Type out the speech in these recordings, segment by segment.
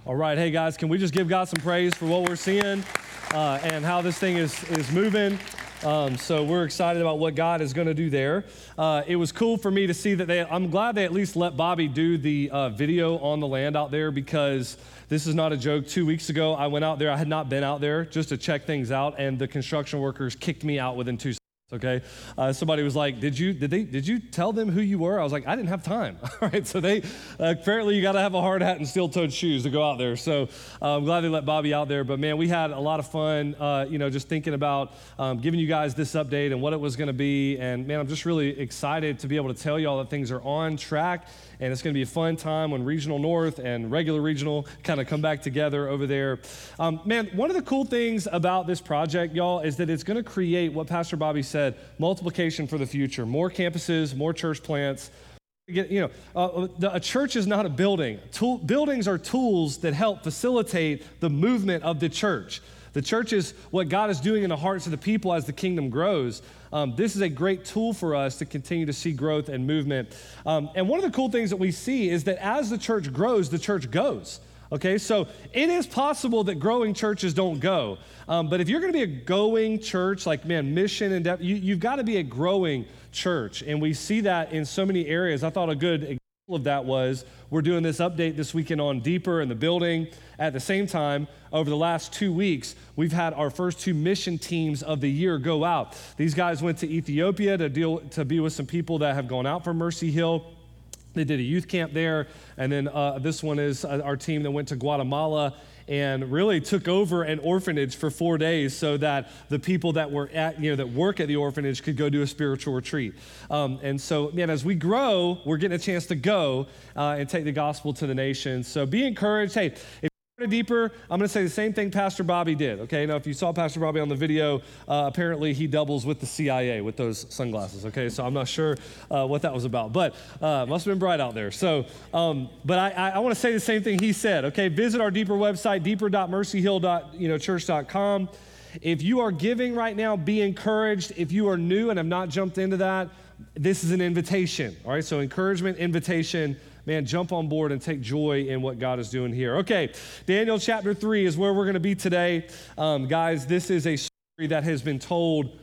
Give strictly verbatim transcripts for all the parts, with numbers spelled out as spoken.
All right, hey guys, can we just give God some praise for what we're seeing uh, and how this thing is is moving? Um, so we're excited about what God is going to do there. Uh, it was cool for me to see that they, I'm glad they at least let Bobby do the uh, video on the land out there, because this is not a joke. Two weeks ago, I went out there. I had not been out there just to check things out, and the construction workers kicked me out within two seconds. Okay, uh, somebody was like, "Did you did they did you tell them who you were?" I was like, "I didn't have time." All right, so they uh, apparently you got to have a hard hat and steel-toed shoes to go out there. So uh, I'm glad they let Bobby out there. But man, we had a lot of fun. Uh, you know, just thinking about um, giving you guys this update and what it was going to be. And man, I'm just really excited to be able to tell y'all that things are on track. And it's going to be a fun time when Regional North and regular regional kind of come back together over there. Um, man, one of the cool things about this project, y'all, is that it's going to create what Pastor Bobby said, multiplication for the future. More campuses, more church plants. You know, uh, the, a church is not a building. Tool, buildings are tools that help facilitate the movement of the church. The church is what God is doing in the hearts of the people as the kingdom grows. Um, this is a great tool for us to continue to see growth and movement. Um, and one of the cool things that we see is that as the church grows, the church goes. Okay, so it is possible that growing churches don't go. Um, but if you're going to be a going church, like, man, mission and depth, you, you've got to be a growing church. And we see that in so many areas. I thought a good example of that was we're doing this update this weekend on Deeper in the building. At the same time, over the last two weeks, we've had our first two mission teams of the year go out. These guys went to Ethiopia to deal to be with some people that have gone out from Mercy Hill. They did a youth camp there, and then uh, this one is uh, our team that went to Guatemala and really took over an orphanage for four days so that the people that were at, you know, that work at the orphanage could go do a spiritual retreat. Um, and so, man, as we grow, we're getting a chance to go uh, and take the gospel to the nations. So be encouraged. Hey, if Deeper, I'm going to say the same thing Pastor Bobby did, okay? Now, if you saw Pastor Bobby on the video, uh, apparently he doubles with the C I A with those sunglasses, okay? So I'm not sure uh, what that was about, but uh, must have been bright out there. So, um, but I, I, I want to say the same thing he said, okay? Visit our Deeper website, deeper dot mercy hill dot church dot com. If you are giving right now, be encouraged. If you are new and have not jumped into that, this is an invitation, all right? So encouragement, invitation. Man, jump on board and take joy in what God is doing here. Okay, Daniel chapter three is where we're going to be today. Um, guys, this is a story that has been told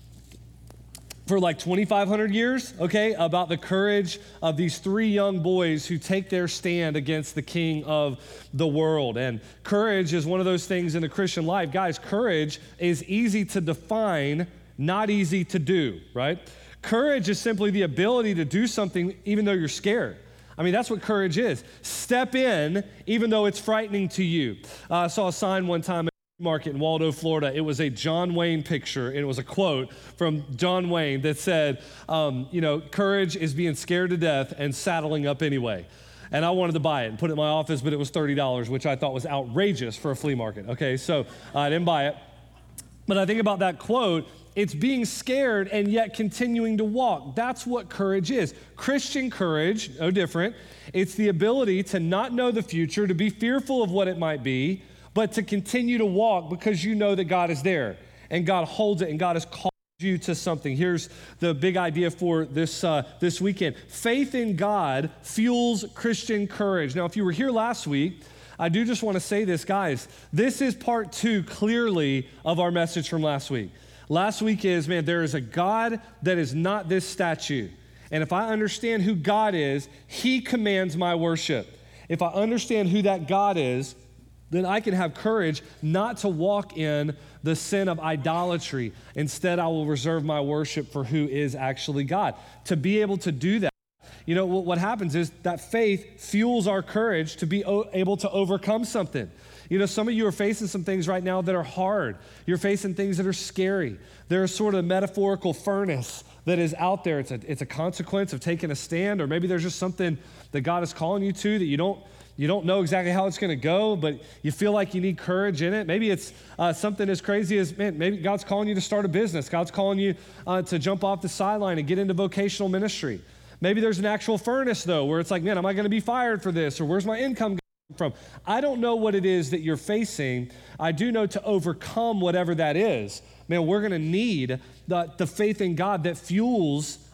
for like twenty-five hundred years, okay, about the courage of these three young boys who take their stand against the king of the world. And courage is one of those things in the Christian life. Guys, courage is easy to define, not easy to do, right? Courage is simply the ability to do something even though you're scared. I mean, that's what courage is. Step in, even though it's frightening to you. Uh, I saw a sign one time at the market in Waldo, Florida. It was a John Wayne picture, and it was a quote from John Wayne that said, um, you know, courage is being scared to death and saddling up anyway. And I wanted to buy it and put it in my office, but it was thirty dollars, which I thought was outrageous for a flea market. Okay, so I didn't buy it. But I think about that quote, it's being scared and yet continuing to walk. That's what courage is. Christian courage, no different. It's the ability to not know the future, to be fearful of what it might be, but to continue to walk because you know that God is there and God holds it and God has called you to something. Here's the big idea for this uh, this weekend. Faith in God fuels Christian courage. Now, if you were here last week, I do just want to say this, guys. This is part two, clearly, of our message from last week. Last week is, man, there is a God that is not this statue. And if I understand who God is, he commands my worship. If I understand who that God is, then I can have courage not to walk in the sin of idolatry. Instead, I will reserve my worship for who is actually God. To be able to do that, you know, what happens is that faith fuels our courage to be able to overcome something. You know, some of you are facing some things right now that are hard. You're facing things that are scary. There's sort of a metaphorical furnace that is out there. It's a, it's a consequence of taking a stand, or maybe there's just something that God is calling you to that you don't you don't know exactly how it's going to go, but you feel like you need courage in it. Maybe it's uh, something as crazy as, man, maybe God's calling you to start a business. God's calling you uh, to jump off the sideline and get into vocational ministry. Maybe there's an actual furnace, though, where it's like, man, am I going to be fired for this? Or where's my income from? I don't know what it is that you're facing. I do know to overcome whatever that is, man, we're going to need the, the faith in God that fuels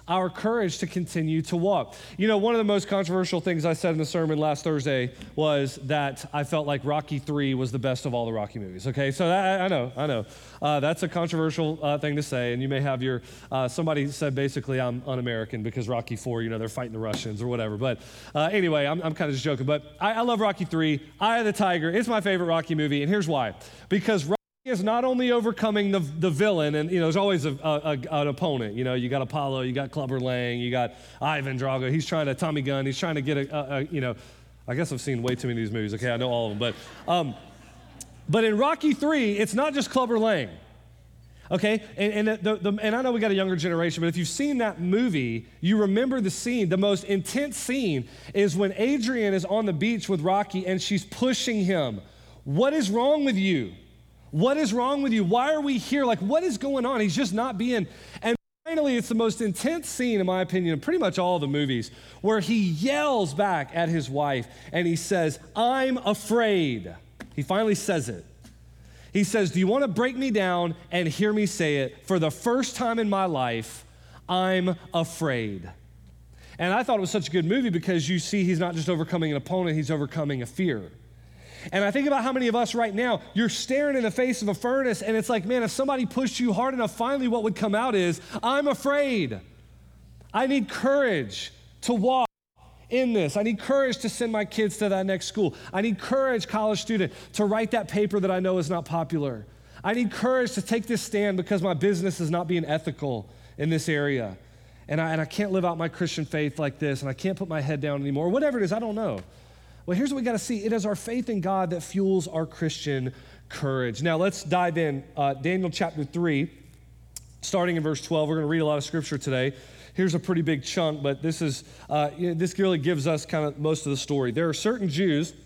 our courage to continue to walk. You know, one of the most controversial things I said in the sermon last Thursday was that I felt like Rocky three was the best of all the Rocky movies, okay? So that, I know, I know. Uh, that's a controversial uh, thing to say, and you may have your, uh, somebody said basically I'm un-American because Rocky four, you know, they're fighting the Russians or whatever. But uh, anyway, I'm, I'm kind of just joking. But I, I love Rocky three. Eye of the Tiger. It's my favorite Rocky movie, and here's why. Because Rocky is not only overcoming the, the villain, and you know, there's always a, a, a, an opponent. You know, you got Apollo, you got Clubber Lang, you got Ivan Drago. He's trying to, Tommy Gunn, he's trying to get a, a, a you know, I guess I've seen way too many of these movies. Okay, I know all of them. But, um, but in Rocky three, it's not just Clubber Lang. Okay, and, and, the, the, and I know we got a younger generation, but if you've seen that movie, you remember the scene. The most intense scene is when Adrian is on the beach with Rocky and she's pushing him. What is wrong with you? What is wrong with you? Why are we here? Like, what is going on? He's just not being, and finally, it's the most intense scene, in my opinion, in pretty much all the movies, where he yells back at his wife and he says, I'm afraid. He finally says it. He says, do you want to break me down and hear me say it? For the first time in my life, I'm afraid. And I thought it was such a good movie because you see he's not just overcoming an opponent, he's overcoming a fear. And I think about how many of us right now, you're staring in the face of a furnace and it's like, man, if somebody pushed you hard enough, finally what would come out is, I'm afraid. I need courage to walk in this. I need courage to send my kids to that next school. I need courage, college student, to write that paper that I know is not popular. I need courage to take this stand because my business is not being ethical in this area. And I, and I can't live out my Christian faith like this, and I can't put my head down anymore. Whatever it is, I don't know. Well, here's what we got to see. It is our faith in God that fuels our Christian courage. Now, let's dive in. Uh, Daniel chapter three, starting in verse twelve. We're going to read a lot of scripture today. Here's a pretty big chunk, but this is uh, you know, this really gives us kind of most of the story. There are certain Jews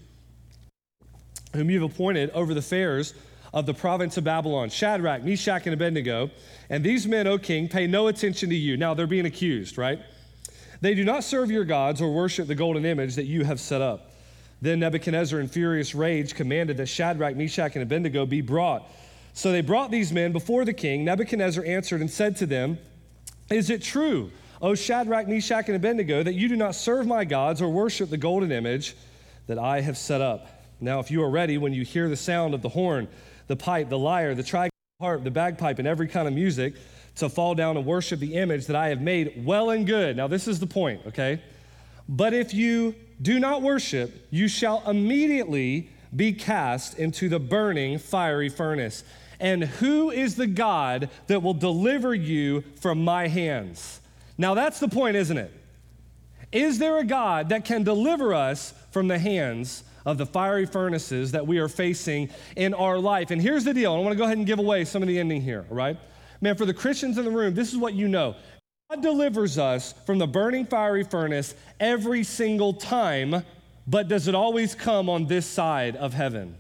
whom you've appointed over the affairs of the province of Babylon, Shadrach, Meshach, and Abednego. And these men, O king, pay no attention to you. Now, they're being accused, right? They do not serve your gods or worship the golden image that you have set up. Then Nebuchadnezzar, in furious rage, commanded that Shadrach, Meshach, and Abednego be brought. So they brought these men before the king. Nebuchadnezzar answered and said to them, is it true, O Shadrach, Meshach, and Abednego, that you do not serve my gods or worship the golden image that I have set up? Now, if you are ready, when you hear the sound of the horn, the pipe, the lyre, the trigon, the harp, the bagpipe, and every kind of music, to fall down and worship the image that I have made, well and good. Now, this is the point, okay? But if you do not worship, you shall immediately be cast into the burning fiery furnace. And who is the God that will deliver you from my hands? Now that's the point, isn't it? Is there a God that can deliver us from the hands of the fiery furnaces that we are facing in our life? And here's the deal. I want to go ahead and give away some of the ending here, all right? Man, for the Christians in the room, this is what you know. God delivers us from the burning fiery furnace every single time, but does it always come on this side of heaven?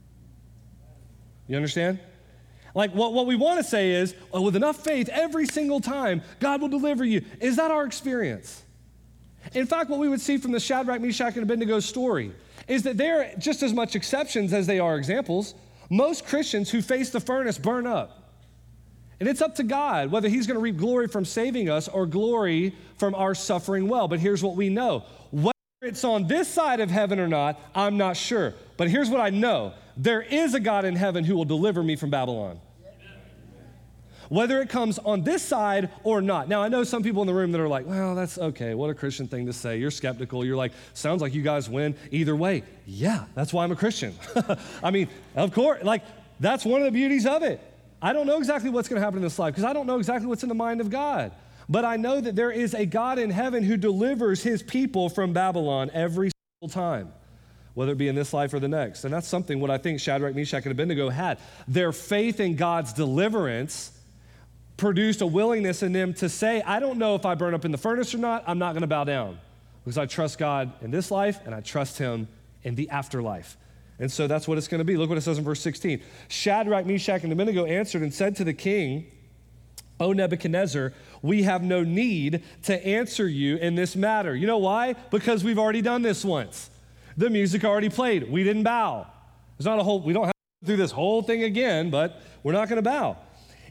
You understand? Like what, what we want to say is, oh, with enough faith, every single time, God will deliver you. Is that our experience? In fact, what we would see from the Shadrach, Meshach, and Abednego story is that they're just as much exceptions as they are examples. Most Christians who face the furnace burn up. And it's up to God whether he's going to reap glory from saving us or glory from our suffering well. But here's what we know. Whether it's on this side of heaven or not, I'm not sure. But here's what I know. There is a God in heaven who will deliver me from Babylon. Whether it comes on this side or not. Now, I know some people in the room that are like, well, that's okay. What a Christian thing to say. You're skeptical. You're like, sounds like you guys win either way. Yeah, that's why I'm a Christian. I mean, of course, like, that's one of the beauties of it. I don't know exactly what's going to happen in this life because I don't know exactly what's in the mind of God. But I know that there is a God in heaven who delivers his people from Babylon every single time, whether it be in this life or the next. And that's something what I think Shadrach, Meshach, and Abednego had. Their faith in God's deliverance produced a willingness in them to say, I don't know if I burn up in the furnace or not, I'm not going to bow down because I trust God in this life and I trust him in the afterlife. And so that's what it's going to be. Look what it says in verse sixteen. Shadrach, Meshach, and Abednego answered and said to the king, O Nebuchadnezzar, we have no need to answer you in this matter. You know why? Because we've already done this once. The music already played. We didn't bow. There's not a whole, we don't have to do this whole thing again, but we're not going to bow.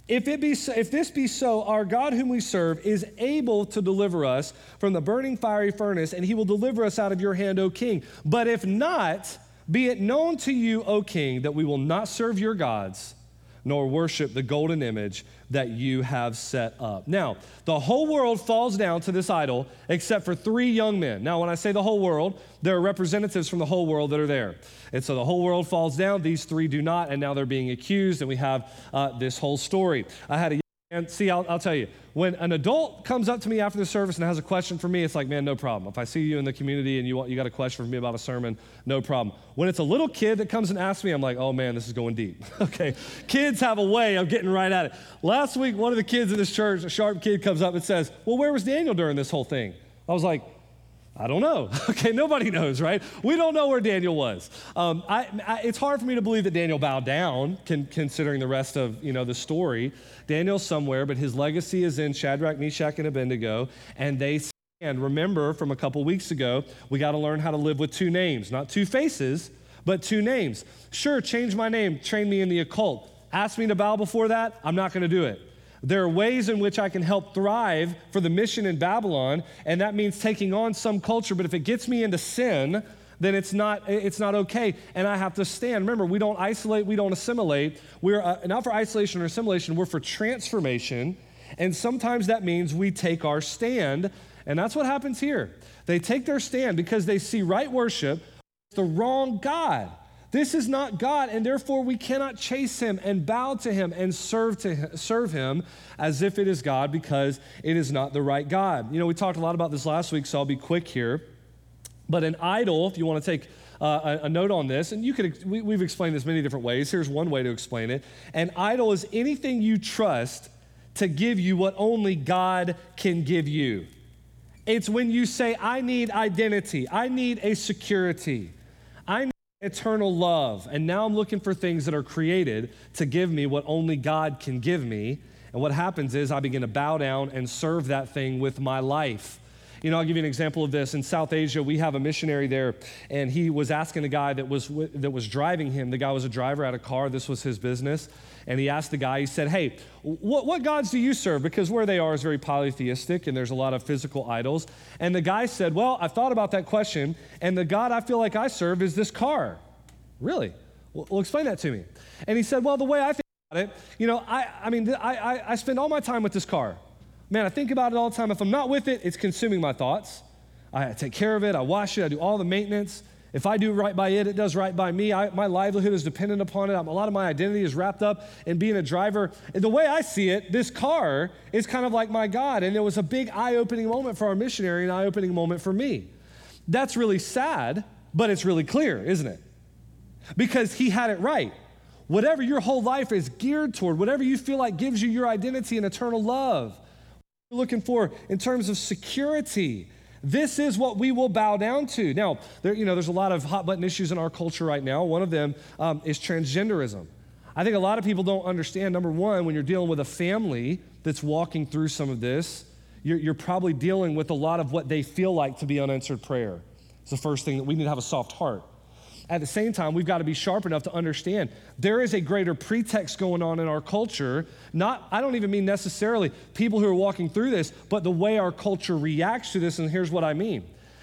If it be so, if this be so, our God whom we serve is able to deliver us from the burning fiery furnace, and he will deliver us out of your hand, O king. But if not, be it known to you, O king, that we will not serve your gods, nor worship the golden image that you have set up. Now, the whole world falls down to this idol except for three young men. Now, when I say the whole world, there are representatives from the whole world that are there. And so the whole world falls down, these three do not, and now they're being accused, and we have uh, this whole story. I had a young man, see, I'll, I'll tell you, when an adult comes up to me after the service and has a question for me, it's like, man, no problem. If I see you in the community and you want, you got a question for me about a sermon, no problem. When it's a little kid that comes and asks me, I'm like, oh man, this is going deep. Okay, kids have a way of getting right at it. Last week, one of the kids in this church, a sharp kid, comes up and says, well, where was Daniel during this whole thing? I was like, I don't know. Okay, nobody knows, right? We don't know where Daniel was. Um, I, I, it's hard for me to believe that Daniel bowed down, con, considering the rest of you know the story. Daniel's somewhere, but his legacy is in Shadrach, Meshach, and Abednego, and they stand. Remember from a couple weeks ago, we got to learn how to live with two names, not two faces, but two names. Sure, change my name, train me in the occult. Ask me to bow before that, I'm not going to do it. There are ways in which I can help thrive for the mission in Babylon, and that means taking on some culture, but if it gets me into sin, then it's not it's not okay, and I have to stand. Remember, we don't isolate, we don't assimilate. We're uh, not for isolation or assimilation, we're for transformation, and sometimes that means we take our stand, and that's what happens here. They take their stand because they see right worship, the wrong God. This is not God, and therefore we cannot chase him and bow to him and serve to him, serve him as if it is God, because it is not the right God. You know, we talked a lot about this last week, so I'll be quick here. But an idol, if you want to take uh, a, a note on this, and you could we, we've explained this many different ways. Here's one way to explain it. An idol is anything you trust to give you what only God can give you. It's when you say, I need identity, I need a security, I need eternal love, and now I'm looking for things that are created to give me what only God can give me. And what happens is I begin to bow down and serve that thing with my life. You know, I'll give you an example of this. In South Asia, we have a missionary there, and he was asking the guy that was that was driving him. The guy was a driver at a car. This was his business. And he asked the guy, he said, hey, what, what gods do you serve? Because where they are is very polytheistic, and there's a lot of physical idols. And the guy said, well, I've thought about that question, and the God I feel like I serve is this car. Really? Well, well explain that to me. And he said, well, the way I think about it, you know, I, I mean, I, I, I spend all my time with this car. Man, I think about it all the time. If I'm not with it, it's consuming my thoughts. I take care of it. I wash it. I do all the maintenance. If I do right by it, it does right by me. I, my livelihood is dependent upon it. I'm, a lot of my identity is wrapped up in being a driver. And the way I see it, this car is kind of like my God. And it was a big eye-opening moment for our missionary, an eye-opening moment for me. That's really sad, but it's really clear, isn't it? Because he had it right. Whatever your whole life is geared toward, whatever you feel like gives you your identity and eternal love, what you're looking for in terms of security, this is what we will bow down to. Now, there, you know, there's a lot of hot button issues in our culture right now. One of them um, is transgenderism. I think a lot of people don't understand, number one, when you're dealing with a family that's walking through some of this, you're, you're probably dealing with a lot of what they feel like to be unanswered prayer. It's the first thing, that we need to have a soft heart. At the same time, we've got to be sharp enough to understand there is a greater pretext going on in our culture. Not, I don't even mean necessarily people who are walking through this, but the way our culture reacts to this, and here's what I mean.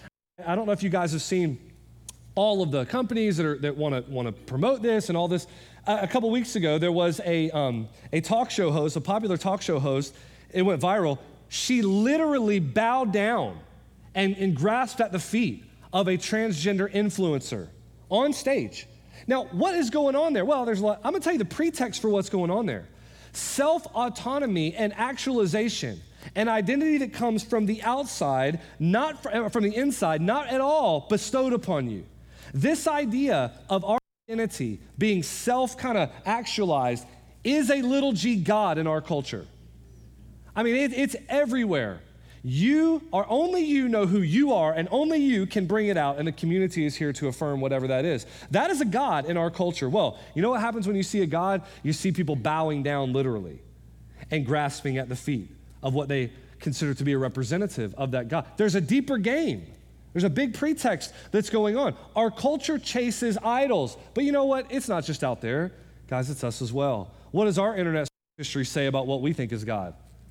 I don't know if you guys have seen all of the companies that are that want to want to promote this and all this. Uh, a couple weeks ago, there was a um, a talk show host, a popular talk show host. It went viral. She literally bowed down and, and grasped at the feet of a transgender influencer on stage. Now, what is going on there? Well, there's a lot. I'm going to tell you the pretext for what's going on there. Self-autonomy and actualization, an identity that comes from the outside, not from the inside, not at all bestowed upon you. This idea of our identity being self kind of actualized is a little g God in our culture. I mean, it, it's everywhere. You are, only you know who you are, and only you can bring it out, and the community is here to affirm whatever that is. That is a God in our culture. Well, you know what happens when you see a God? You see people bowing down literally and grasping at the feet of what they consider to be a representative of that God. There's a deeper game. There's a big pretext that's going on. Our culture chases idols, but you know what? It's not just out there. Guys, it's us as well. What is our internet history say about what we think is God?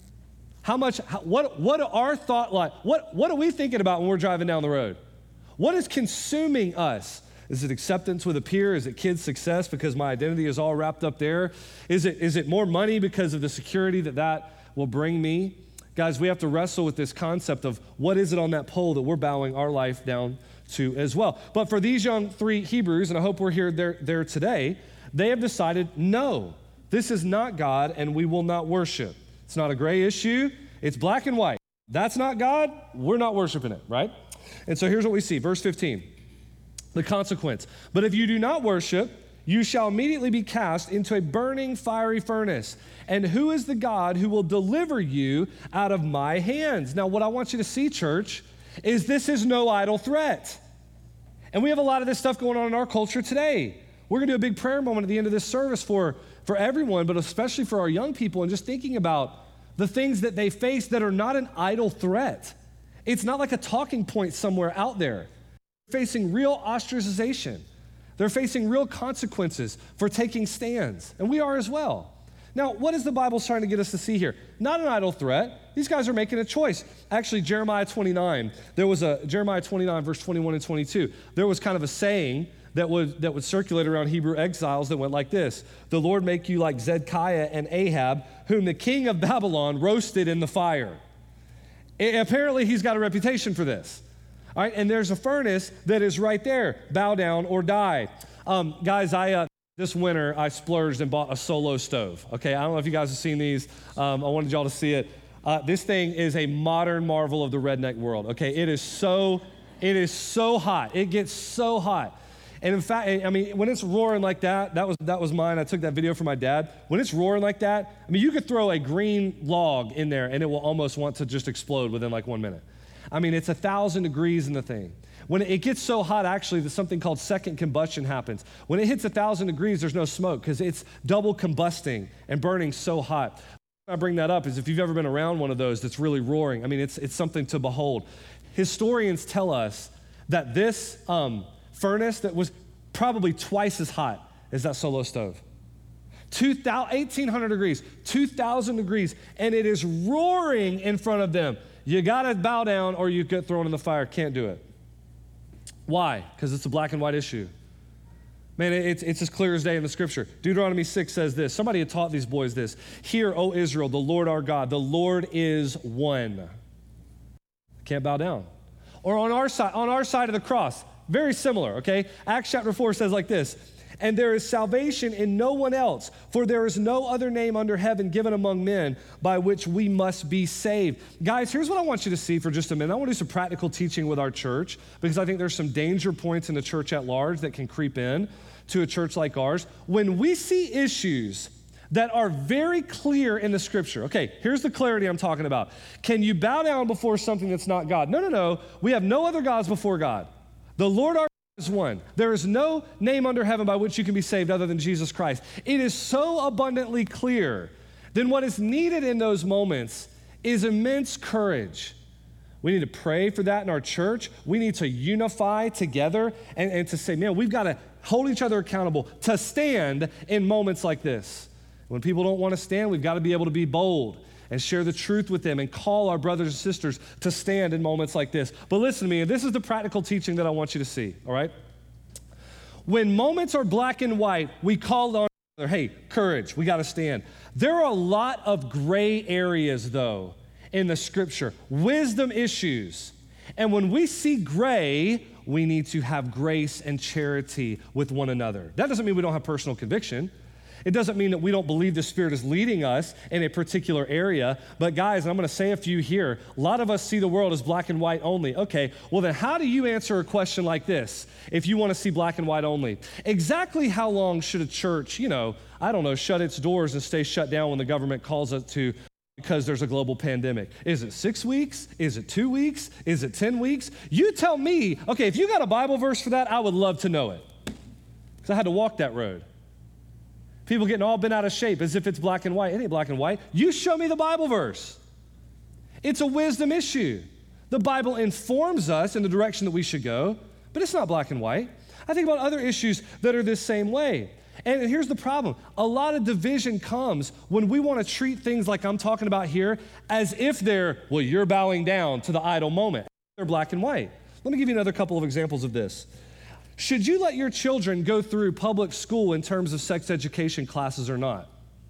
How much, how, what, what are our thought like? What, what are we thinking about when we're driving down the road? What is consuming us? Is it acceptance with a peer? Is it kids' success because my identity is all wrapped up there? Is it, is it more money because of the security that that will bring me? Guys, we have to wrestle with this concept of what is it on that pole that we're bowing our life down to as well. But for these young three Hebrews, and I hope we're here there, there today, they have decided, no, this is not God and we will not worship. It's not a gray issue. It's black and white. That's not God. We're not worshiping it, right? And so here's what we see. Verse fifteen, the consequence. But if you do not worship, you shall immediately be cast into a burning fiery furnace. And who is the God who will deliver you out of my hands? Now, what I want you to see, church, is this is no idle threat. And we have a lot of this stuff going on in our culture today. We're going to do a big prayer moment at the end of this service for, for everyone, but especially for our young people, and just thinking about the things that they face that are not an idle threat. It's not like a talking point somewhere out there. They're facing real ostracization. They're facing real consequences for taking stands, and we are as well. Now, what is the Bible trying to get us to see here? Not an idle threat. These guys are making a choice. Actually, Jeremiah twenty-nine, there was a, Jeremiah twenty-nine, verse twenty-one and twenty-two, there was kind of a saying that would, that would circulate around Hebrew exiles that went like this: the Lord make you like Zedekiah and Ahab, whom the king of Babylon roasted in the fire. It, apparently, he's got a reputation for this. All right, and there's a furnace that is right there. Bow down or die. Um, guys, I uh, this winter, I splurged and bought a Solo stove. Okay, I don't know if you guys have seen these. Um, I wanted y'all to see it. Uh, this thing is a modern marvel of the redneck world. Okay, it is so, it is so hot. It gets so hot. And in fact, I mean, when it's roaring like that, that was that was mine. I took that video from my dad. When it's roaring like that, I mean, you could throw a green log in there and it will almost want to just explode within like one minute. I mean, it's a thousand degrees in the thing. When it gets so hot, actually, there's something called second combustion happens. When it hits a thousand degrees, there's no smoke because it's double combusting and burning so hot. I bring that up is if you've ever been around one of those that's really roaring, I mean, it's it's something to behold. Historians tell us that this um, furnace that was probably twice as hot as that Solo stove. eighteen hundred degrees, two thousand degrees, and it is roaring in front of them. You gotta bow down or you get thrown in the fire. Can't do it. Why? Because it's a black and white issue. Man, it's, it's as clear as day in the scripture. Deuteronomy six says this. Somebody had taught these boys this. Hear, O Israel, the Lord our God, the Lord is one. Can't bow down. Or on our side, on our side of the cross, very similar, okay? Acts chapter four says like this: and there is salvation in no one else, for there is no other name under heaven given among men by which we must be saved. Guys, here's what I want you to see for just a minute. I want to do some practical teaching with our church because I think there's some danger points in the church at large that can creep in to a church like ours. When we see issues that are very clear in the scripture, okay, here's the clarity I'm talking about. Can you bow down before something that's not God? No, no, no. We have no other gods before God. The Lord our is one. There is no name under heaven by which you can be saved other than Jesus Christ. It is so abundantly clear. Then what is needed in those moments is immense courage. We need to pray for that in our church. We need to unify together and, and to say, man, we've got to hold each other accountable to stand in moments like this. When people don't want to stand, we've got to be able to be bold and share the truth with them and call our brothers and sisters to stand in moments like this. But listen to me, this is the practical teaching that I want you to see, all right? When moments are black and white, we call on each other, hey, courage, we got to stand. There are a lot of gray areas, though, in the scripture, wisdom issues. And when we see gray, we need to have grace and charity with one another. That doesn't mean we don't have personal conviction. It doesn't mean that we don't believe the Spirit is leading us in a particular area. But guys, and I'm going to say a few here, a lot of us see the world as black and white only. Okay, well then how do you answer a question like this if you want to see black and white only? Exactly how long should a church, you know, I don't know, shut its doors and stay shut down when the government calls it to because there's a global pandemic? Is it six weeks? Is it two weeks? Is it ten weeks? You tell me. Okay, if you got a Bible verse for that, I would love to know it because I had to walk that road. People getting all bent out of shape as if it's black and white. It ain't black and white. You show me the Bible verse. It's a wisdom issue. The Bible informs us in the direction that we should go, but it's not black and white. I think about other issues that are this same way. And here's the problem. A lot of division comes when we want to treat things like I'm talking about here as if they're, well, you're bowing down to the idol moment. They're black and white. Let me give you another couple of examples of this. Should you let your children go through public school in terms of sex education classes or not?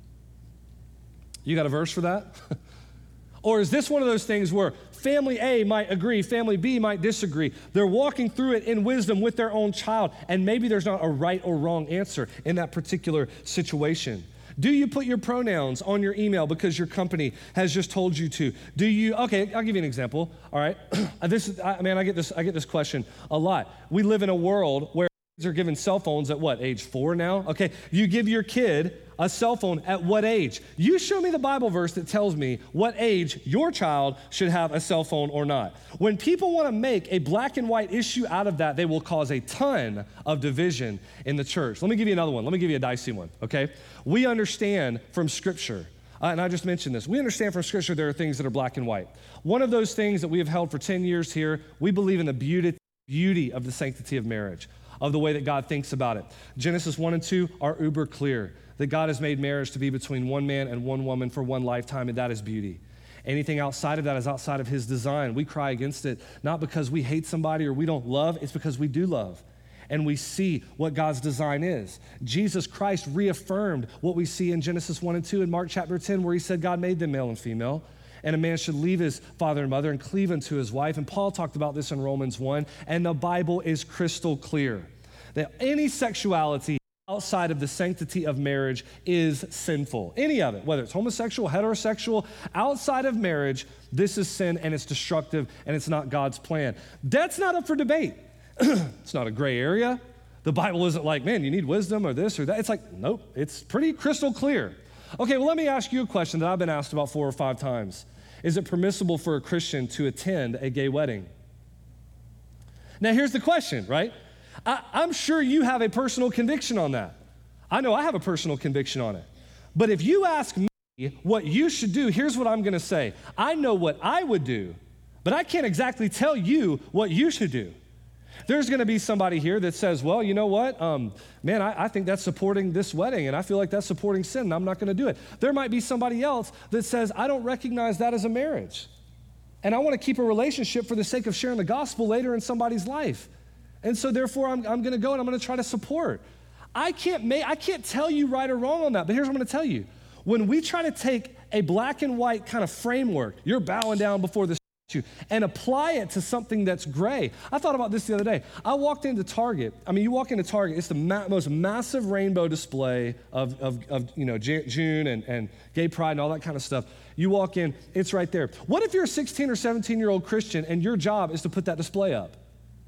You got a verse for that? Or is this one of those things where family A might agree, family B might disagree? They're walking through it in wisdom with their own child, and maybe there's not a right or wrong answer in that particular situation. Do you put your pronouns on your email because your company has just told you to? Do you, okay, I'll give you an example, all right? this is, I mean, I get this, I get this question a lot. We live in a world where kids are given cell phones at what, age four now? Okay, you give your kid a cell phone at what age? You show me the Bible verse that tells me what age your child should have a cell phone or not. When people want to make a black and white issue out of that, they will cause a ton of division in the church. Let me give you another one. Let me give you a dicey one, okay? We understand from Scripture, uh, and I just mentioned this, we understand from Scripture there are things that are black and white. One of those things that we have held for ten years here, we believe in the beauty, beauty of the sanctity of marriage, of the way that God thinks about it. Genesis one and two are uber clear, that God has made marriage to be between one man and one woman for one lifetime, and that is beauty. Anything outside of that is outside of his design. We cry against it, not because we hate somebody or we don't love, it's because we do love. And we see what God's design is. Jesus Christ reaffirmed what we see in Genesis one and two in Mark chapter ten, where he said God made them male and female. And a man should leave his father and mother and cleave unto his wife. And Paul talked about this in Romans one, and the Bible is crystal clear that any sexuality outside of the sanctity of marriage is sinful. Any of it, whether it's homosexual, heterosexual, outside of marriage, this is sin and it's destructive and it's not God's plan. That's not up for debate. It's not a gray area. The Bible isn't like, man, you need wisdom or this or that. It's like, nope, it's pretty crystal clear. Okay, well, let me ask you a question that I've been asked about four or five times. Is it permissible for a Christian to attend a gay wedding? Now, here's the question, right? I, I'm sure you have a personal conviction on that. I know I have a personal conviction on it. But if you ask me what you should do, here's what I'm going to say. I know what I would do, but I can't exactly tell you what you should do. There's going to be somebody here that says, well, you know what? Um, man, I, I think that's supporting this wedding, and I feel like that's supporting sin, and I'm not going to do it. There might be somebody else that says, I don't recognize that as a marriage, and I want to keep a relationship for the sake of sharing the gospel later in somebody's life. And so therefore, I'm, I'm going to go and I'm going to try to support. I can't make, I can't tell you right or wrong on that, but here's what I'm going to tell you. When we try to take a black and white kind of framework, you're bowing down before the statue, and apply it to something that's gray. I thought about this the other day. I walked into Target. I mean, you walk into Target, it's the ma- most massive rainbow display of, of, of you know, J- June and, and gay pride and all that kind of stuff. You walk in, it's right there. What if you're a sixteen or seventeen-year-old Christian and your job is to put that display up?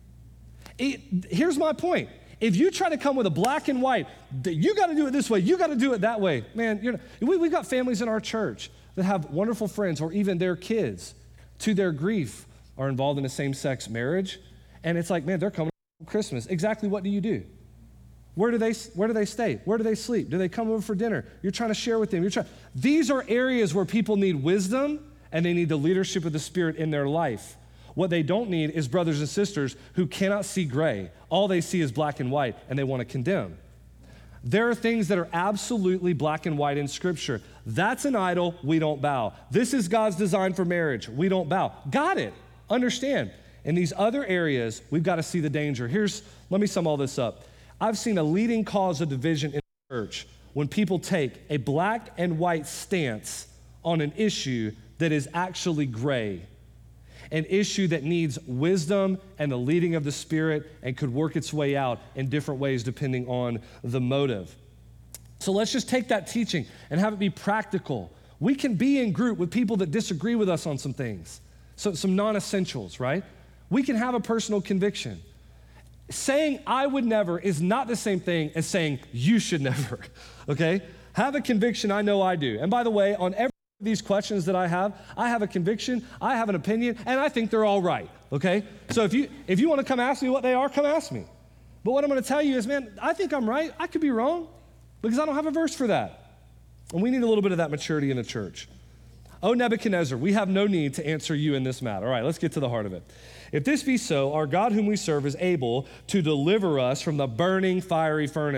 It, here's my point. If you try to come with a black and white, you got to do it this way, you got to do it that way, man, you're not, we, we've got families in our church that have wonderful friends, or even their kids, to their grief, are involved in a same-sex marriage. And it's like, man, they're coming for Christmas. Exactly what do you do? Where do they, where do they stay? Where do they sleep? Do they come over for dinner? You're trying to share with them. You're trying. These are areas where people need wisdom, and they need the leadership of the Spirit in their life. What they don't need is brothers and sisters who cannot see gray. All they see is black and white, and they want to condemn. There are things that are absolutely black and white in Scripture. That's an idol, we don't bow. This is God's design for marriage, we don't bow. Got it, understand. In these other areas, we've got to see the danger. Here's, let me sum all this up. I've seen a leading cause of division in the church when people take a black and white stance on an issue that is actually gray. An issue that needs wisdom and the leading of the Spirit and could work its way out in different ways depending on the motive. So let's just take that teaching and have it be practical. We can be in group with people that disagree with us on some things, so some non-essentials, right? We can have a personal conviction. Saying I would never is not the same thing as saying you should never, okay? Have a conviction, I know I do. And by the way, on every these questions that I have, I have a conviction, I have an opinion, and I think they're all right, okay? So if you if you want to come ask me what they are, come ask me. But what I'm going to tell you is, man, I think I'm right. I could be wrong because I don't have a verse for that. And we need a little bit of that maturity in the church. O Nebuchadnezzar, we have no need to answer you in this matter. All right, let's get to the heart of it. If this be so, our God whom we serve is able to deliver us from the burning fiery furnace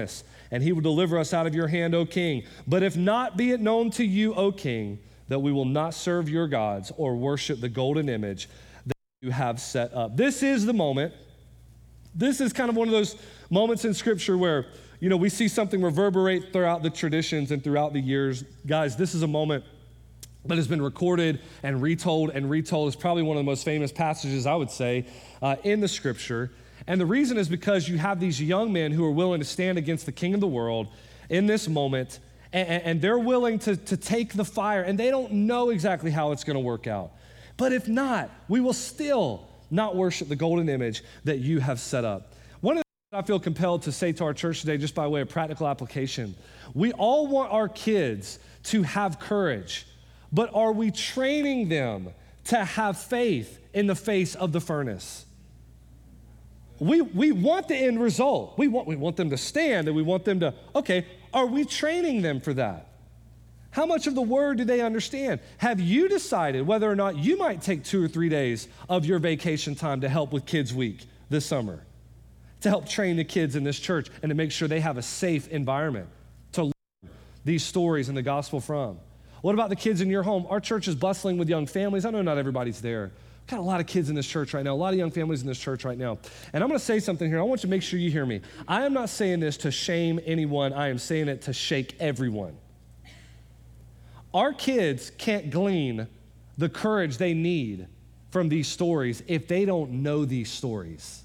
and he will deliver us out of your hand, O king. But if not, be it known to you, O king, that we will not serve your gods or worship the golden image that you have set up. This is the moment. This is kind of one of those moments in Scripture where, you know, we see something reverberate throughout the traditions and throughout the years. Guys, this is a moment that has been recorded and retold and retold. It's probably one of the most famous passages, I would say, uh, in the Scripture. And the reason is because you have these young men who are willing to stand against the king of the world in this moment, and, and they're willing to, to take the fire, and they don't know exactly how it's going to work out. But if not, we will still not worship the golden image that you have set up. One of the things I feel compelled to say to our church today, just by way of practical application, we all want our kids to have courage, but are we training them to have faith in the face of the furnace? We, we want the end result. We want, we want them to stand, and we want them to, okay, are we training them for that? How much of the word do they understand? Have you decided whether or not you might take two or three days of your vacation time to help with Kids Week this summer, to help train the kids in this church and to make sure they have a safe environment to learn these stories in the gospel from? What about the kids in your home? Our church is bustling with young families. I know not everybody's there. We've got a lot of kids in this church right now, a lot of young families in this church right now. And I'm going to say something here. I want you to make sure you hear me. I am not saying this to shame anyone. I am saying it to shake everyone. Our kids can't glean the courage they need from these stories if they don't know these stories.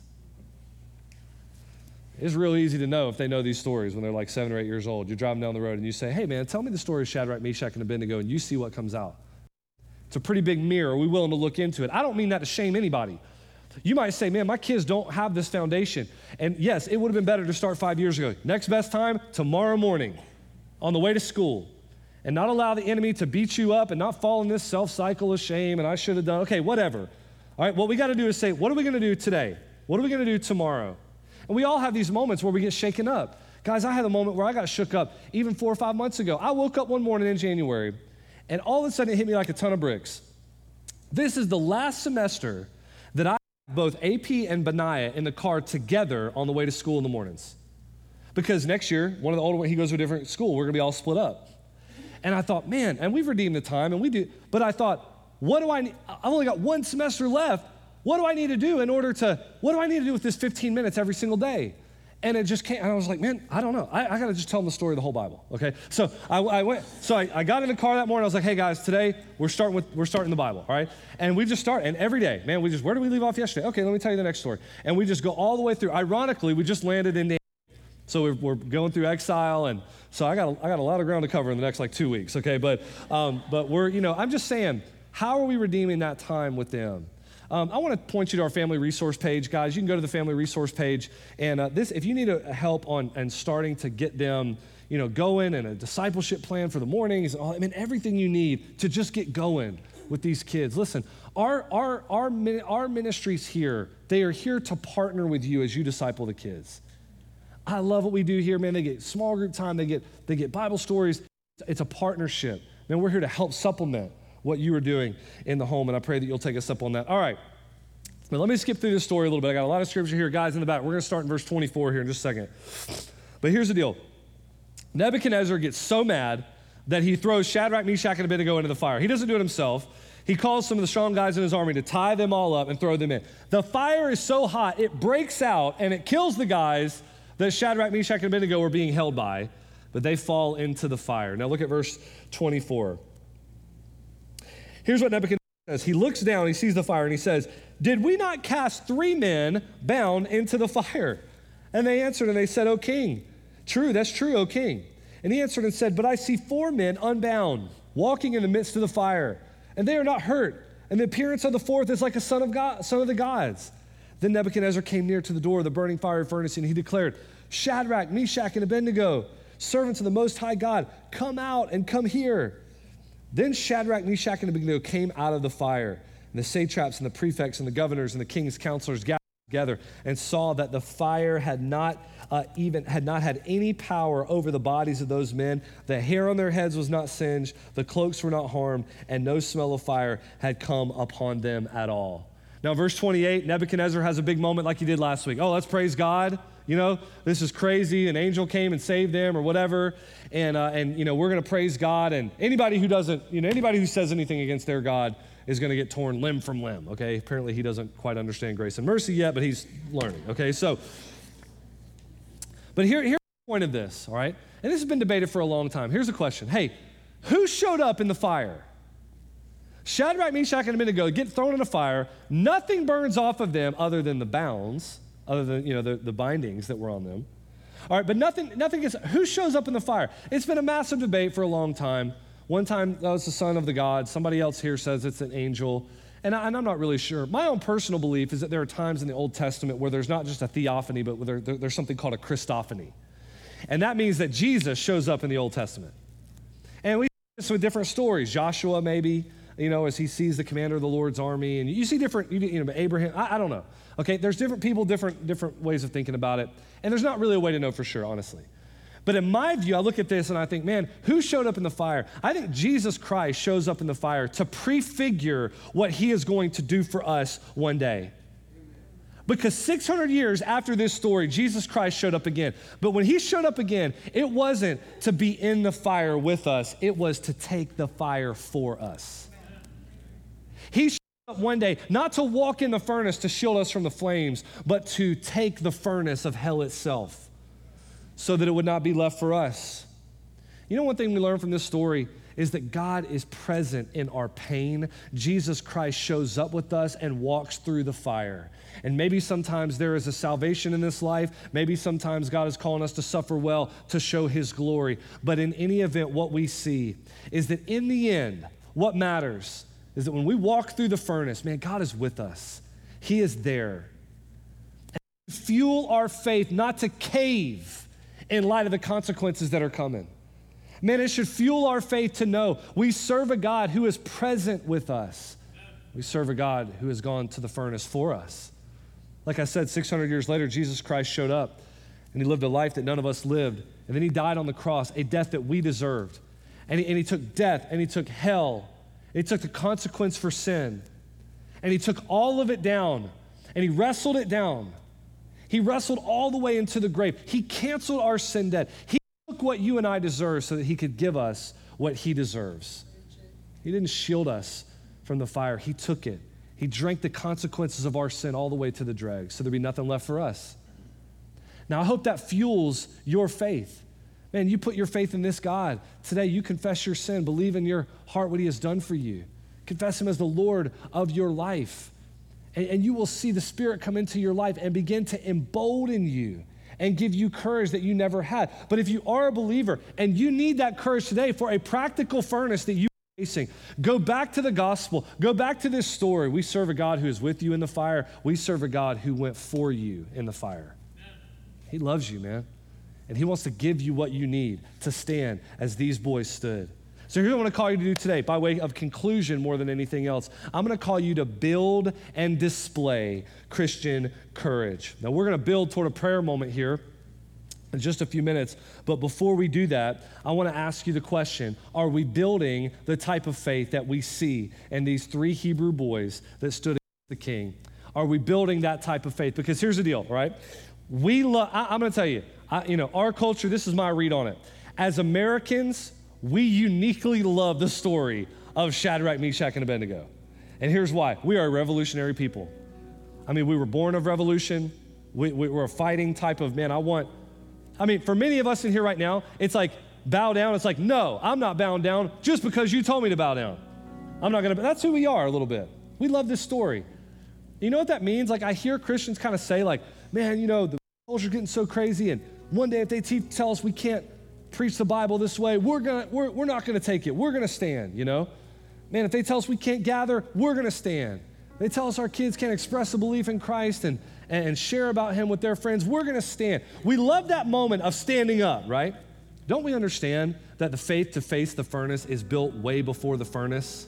It's real easy to know if they know these stories when they're like seven or eight years old. You're driving down the road and you say, hey man, tell me the story of Shadrach, Meshach, and Abednego, and you see what comes out. It's a pretty big mirror. Are we willing to look into it? I don't mean that to shame anybody. You might say, man, my kids don't have this foundation. And yes, it would have been better to start five years ago. Next best time, tomorrow morning on the way to school. And not allow the enemy to beat you up and not fall in this self-cycle of shame and I should have done, okay, whatever. All right, what we got to do is say, what are we going to do today? What are we going to do tomorrow? And we all have these moments where we get shaken up. Guys, I had a moment where I got shook up even four or five months ago. I woke up one morning in January, and all of a sudden it hit me like a ton of bricks. This is the last semester that I have both A P and Benaiah in the car together on the way to school in the mornings. Because next year, one of the older ones, he goes to a different school. We're going to be all split up. And I thought, man, and we've redeemed the time, and we do, but I thought, what do I need? I've only got one semester left. What do I need to do in order to, what do I need to do with this fifteen minutes every single day? And it just came, and I was like, man, I don't know. I, I got to just tell them the story of the whole Bible, okay? So I, I went, so I, I got in the car that morning. I was like, hey guys, today we're starting with, we're starting the Bible, all right? And we just start, and every day, man, we just, where did we leave off yesterday? Okay, let me tell you the next story. And we just go all the way through. Ironically, we just landed in the So we're, we're going through exile, and so I got a, I got a lot of ground to cover in the next like two weeks, okay? But um, but we're, you know, I'm just saying, how are we redeeming that time with them? Um, I want to point you to our family resource page, guys. You can go to the family resource page, and uh, this, if you need a, a help on and starting to get them, you know, going, and a discipleship plan for the mornings, and all, I mean, everything you need to just get going with these kids. Listen, our our our our ministries here, they are here to partner with you as you disciple the kids. I love what we do here, man. They get small group time. They get they get Bible stories. It's a partnership. Man, we're here to help supplement what you are doing in the home, and I pray that you'll take us up on that. All right. Now, let me skip through this story a little bit. I got a lot of scripture here, guys, in the back. We're going to start in verse twenty-four here in just a second. But here's the deal. Nebuchadnezzar gets so mad that he throws Shadrach, Meshach, and Abednego into the fire. He doesn't do it himself. He calls some of the strong guys in his army to tie them all up and throw them in. The fire is so hot, it breaks out, and it kills the guys that Shadrach, Meshach, and Abednego were being held by, but they fall into the fire. Now look at verse twenty-four. Here's what Nebuchadnezzar says. He looks down, he sees the fire, and he says, did we not cast three men bound into the fire? And they answered and they said, O king, true, that's true, O king. And he answered and said, but I see four men unbound, walking in the midst of the fire, and they are not hurt. And the appearance of the fourth is like a son of God, son of the gods. Then Nebuchadnezzar came near to the door of the burning fiery furnace, and he declared, Shadrach, Meshach, and Abednego, servants of the Most High God, come out and come here. Then Shadrach, Meshach, and Abednego came out of the fire, and the satraps and the prefects and the governors and the king's counselors gathered together and saw that the fire had not uh, even had not had any power over the bodies of those men. The hair on their heads was not singed, the cloaks were not harmed, and no smell of fire had come upon them at all. Now, verse twenty-eight, Nebuchadnezzar has a big moment like he did last week. Oh, let's praise God. you know, this is crazy. An angel came and saved them or whatever. And, uh, and you know, we're going to praise God. And anybody who doesn't, you know, anybody who says anything against their God is going to get torn limb from limb, okay? Apparently he doesn't quite understand grace and mercy yet, but he's learning, okay? So, but here, here's the point of this, all right? And this has been debated for a long time. Here's a question. Hey, who showed up in the fire? Shadrach, Meshach, and Abednego get thrown in a fire. Nothing burns off of them other than the bounds, other than, you know, the, the bindings that were on them. All right, but nothing, nothing gets, who shows up in the fire? It's been a massive debate for a long time. One time, that was the son of the God. Somebody else here says it's an angel. And, I, and I'm not really sure. My own personal belief is that there are times in the Old Testament where there's not just a theophany, but where there, there, there's something called a Christophany. And that means that Jesus shows up in the Old Testament. And we see this with different stories. Joshua, maybe, you know, as he sees the commander of the Lord's army. And you see different, you know, Abraham, I, I don't know. Okay, there's different people, different, different ways of thinking about it. And there's not really a way to know for sure, honestly. But in my view, I look at this and I think, man, who showed up in the fire? I think Jesus Christ shows up in the fire to prefigure what he is going to do for us one day. Because six hundred years after this story, Jesus Christ showed up again. But when he showed up again, it wasn't to be in the fire with us. It was to take the fire for us. He showed up one day, not to walk in the furnace to shield us from the flames, but to take the furnace of hell itself so that it would not be left for us. You know, one thing we learn from this story is that God is present in our pain. Jesus Christ shows up with us and walks through the fire. And maybe sometimes there is a salvation in this life. Maybe sometimes God is calling us to suffer well to show his glory. But in any event, what we see is that in the end, what matters is that when we walk through the furnace, man, God is with us. He is there. And fuel our faith not to cave in light of the consequences that are coming. Man, it should fuel our faith to know we serve a God who is present with us. We serve a God who has gone to the furnace for us. Like I said, six hundred years later, Jesus Christ showed up and he lived a life that none of us lived. And then he died on the cross, a death that we deserved. And he, and he took death and he took hell. And he took the consequence for sin. And he took all of it down and he wrestled it down. He wrestled all the way into the grave. He canceled our sin debt. He took what you and I deserve so that he could give us what he deserves. He didn't shield us from the fire. He took it. He drank the consequences of our sin all the way to the dregs so there'd be nothing left for us. Now, I hope that fuels your faith. Man, you put your faith in this God. Today, you confess your sin. Believe in your heart what he has done for you. Confess him as the Lord of your life. And, and you will see the Spirit come into your life and begin to embolden you and give you courage that you never had. But if you are a believer and you need that courage today for a practical furnace that you are facing, go back to the gospel. Go back to this story. We serve a God who is with you in the fire. We serve a God who went for you in the fire. He loves you, man. And he wants to give you what you need to stand as these boys stood. So here's what I want to call you to do today, by way of conclusion more than anything else. I'm going to call you to build and display Christian courage. Now, we're going to build toward a prayer moment here in just a few minutes. But before we do that, I want to ask you the question, are we building the type of faith that we see in these three Hebrew boys that stood against the king? Are we building that type of faith? Because here's the deal, right? We love, I'm going to tell you, I, you know, our culture, this is my read on it. As Americans, we uniquely love the story of Shadrach, Meshach, and Abednego. And here's why. We are a revolutionary people. I mean, we were born of revolution. We, we, we're a fighting type of, man, I want, I mean, for many of us in here right now, it's like bow down. It's like, no, I'm not bowing down just because you told me to bow down. I'm not going to, that's who we are a little bit. We love this story. You know what that means? Like, I hear Christians kind of say like, man, you know, the culture's getting so crazy, and one day if they te- tell us we can't preach the Bible this way, we're gonna we're we're not gonna take it. We're gonna stand, you know? Man, if they tell us we can't gather, we're gonna stand. They tell us our kids can't express a belief in Christ and, and share about him with their friends, we're gonna stand. We love that moment of standing up, right? Don't we understand that the faith to face the furnace is built way before the furnace?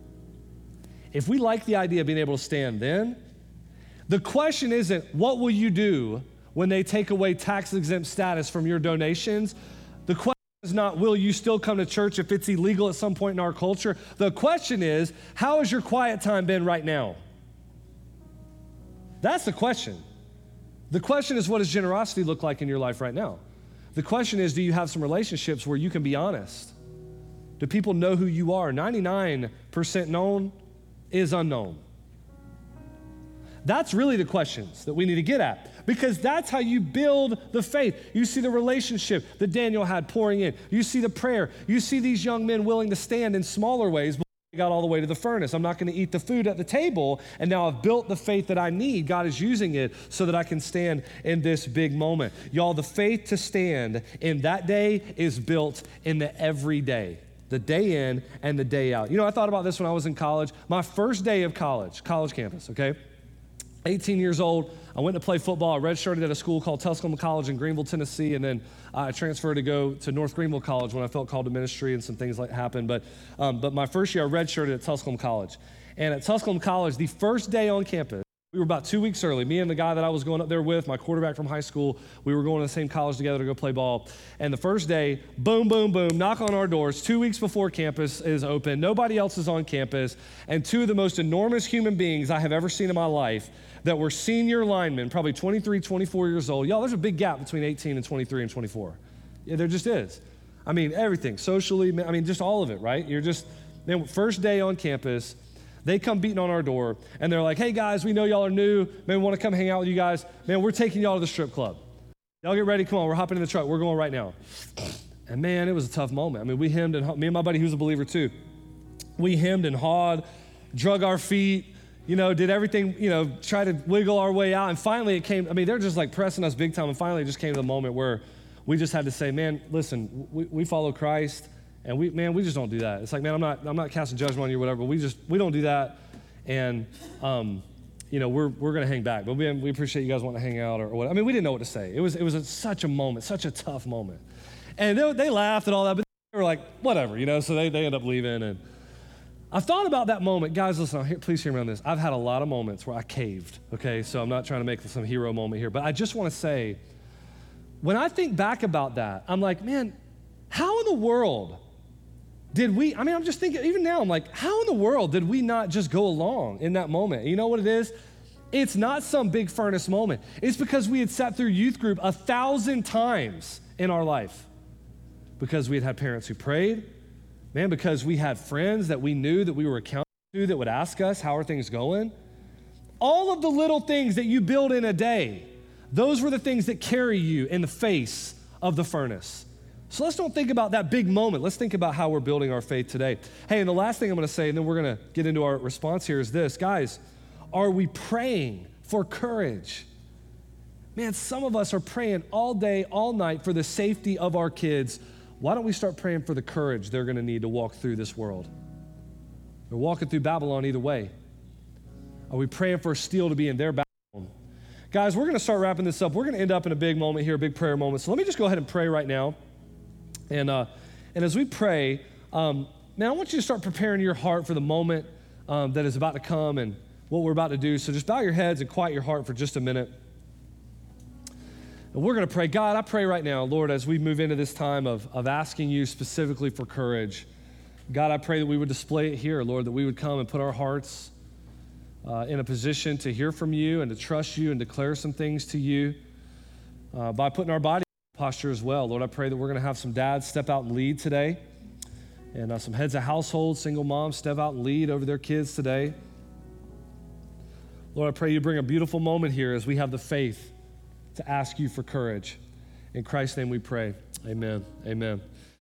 If we like the idea of being able to stand then, the question isn't, what will you do when they take away tax-exempt status from your donations? The question is not, will you still come to church if it's illegal at some point in our culture? The question is, how has your quiet time been right now? That's the question. The question is, what does generosity look like in your life right now? The question is, do you have some relationships where you can be honest? Do people know who you are? ninety-nine percent known is unknown. That's really the questions that we need to get at, because that's how you build the faith. You see the relationship that Daniel had pouring in. You see the prayer. You see these young men willing to stand in smaller ways before they got all the way to the furnace. I'm not going to eat the food at the table, and now I've built the faith that I need. God is using it so that I can stand in this big moment. Y'all, the faith to stand in that day is built in the everyday. The day in and the day out. You know, I thought about this when I was in college. My first day of college, college campus, okay? eighteen years old, I went to play football. I redshirted at a school called Tusculum College in Greenville, Tennessee, and then I transferred to go to North Greenville College when I felt called to ministry and some things like happened. But, um, but my first year, I redshirted at Tusculum College. And at Tusculum College, the first day on campus, we were about two weeks early. Me and the guy that I was going up there with, my quarterback from high school, we were going to the same college together to go play ball. And the first day, boom, boom, boom, knock on our doors. Two weeks before campus is open. Nobody else is on campus. And two of the most enormous human beings I have ever seen in my life that were senior linemen, probably twenty-three, twenty-four years old. Y'all, there's a big gap between eighteen and twenty-three and twenty-four. Yeah, there just is. I mean, everything, socially, I mean, just all of it, right? You're just, man, first day on campus, they come beating on our door, and they're like, hey, guys, we know y'all are new. Man, we want to come hang out with you guys. Man, we're taking y'all to the strip club. Y'all get ready. Come on, we're hopping in the truck. We're going right now. And, man, it was a tough moment. I mean, we hemmed and me and my buddy, who's a believer, too. We hemmed and hawed, drug our feet, you know, did everything, you know, try to wiggle our way out. And finally it came, I mean, they're just like pressing us big time. And finally it just came to the moment where we just had to say, man, listen, we, we follow Christ. And we, man, we just don't do that. It's like, man, I'm not, I'm not casting judgment on you or whatever, but we just, we don't do that. And, um, you know, we're, we're going to hang back, but we, we appreciate you guys wanting to hang out or, or what. I mean, we didn't know what to say. It was, it was a, such a moment, such a tough moment. And they, they laughed and all that, but they were like, whatever, you know, so they, they end up leaving. And I've thought about that moment. Guys, listen, here, please hear me on this. I've had a lot of moments where I caved, okay? So I'm not trying to make some hero moment here, but I just want to say, when I think back about that, I'm like, man, how in the world did we, I mean, I'm just thinking, even now, I'm like, how in the world did we not just go along in that moment? You know what it is? It's not some big furnace moment. It's because we had sat through youth group a thousand times in our life. Because we had had parents who prayed, man, because we had friends that we knew that we were accountable to that would ask us, how are things going? All of the little things that you build in a day, those were the things that carry you in the face of the furnace. So let's don't think about that big moment. Let's think about how we're building our faith today. Hey, and the last thing I'm going to say, and then we're going to get into our response here, is this. Guys, are we praying for courage? Man, some of us are praying all day, all night for the safety of our kids. Why don't we start praying for the courage they're going to need to walk through this world? They're walking through Babylon either way. Are we praying for steel to be in their Babylon? Guys, we're going to start wrapping this up. We're going to end up in a big moment here, a big prayer moment. So let me just go ahead and pray right now. And uh, and as we pray, um, man, I want you to start preparing your heart for the moment um, that is about to come and what we're about to do. So just bow your heads and quiet your heart for just a minute. And we're going to pray. God, I pray right now, Lord, as we move into this time of, of asking you specifically for courage, God, I pray that we would display it here, Lord, that we would come and put our hearts uh, in a position to hear from you and to trust you and declare some things to you uh, by putting our body posture as well. Lord, I pray that we're going to have some dads step out and lead today, and uh, some heads of household, single moms step out and lead over their kids today. Lord, I pray you bring a beautiful moment here as we have the faith to ask you for courage. In Christ's name we pray. Amen. Amen.